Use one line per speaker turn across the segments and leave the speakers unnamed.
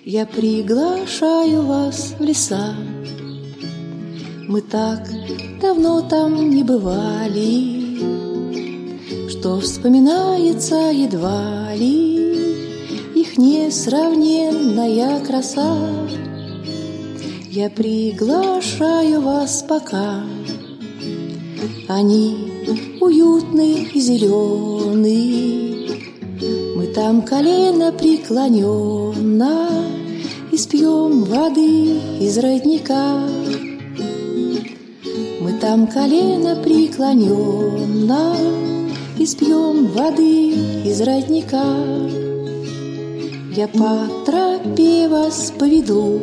Я приглашаю вас в леса. Мы так давно там не бывали, что вспоминается едва ли их несравненная краса. Я приглашаю вас пока. Они уютные и зеленые. Мы там колено преклоненно испьем воды из родника. Мы там колено преклоненно испьем воды из родника. Я по тропе вас поведу,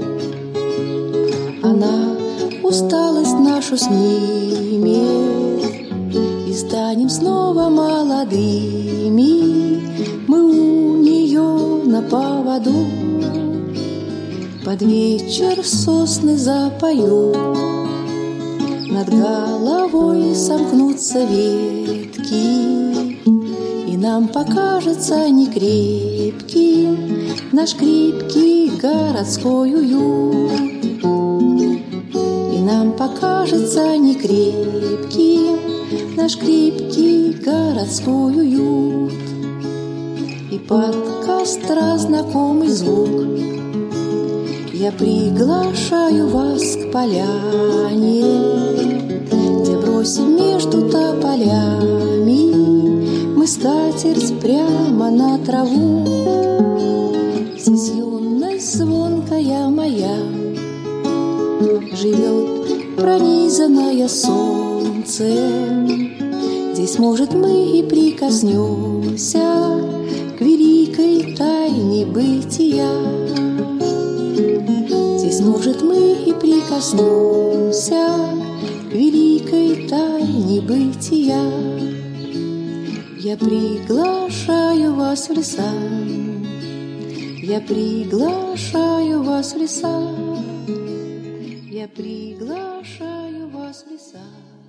она усталость нашу снимет, и станем снова молодыми. Мы у нее на поводу. Под вечер сосны запоют, над головой сомкнутся ветки, и нам покажется некрепким наш крепкий городской уют. И нам покажется некрепким наш крепкий городской уют. И под костра знакомый звук. Я приглашаю вас к поляне, где бросим между тополями мы скатерть прямо на траву. Здесь юность звонкая моя живет, пронизанная солнцем. Здесь, может, мы и прикоснемся к великой тайне бытия. Здесь, может, мы и прикоснемся к великой тайне бытия. Я приглашаю вас в леса. Я приглашаю вас в леса. Я приглашаю вас в леса.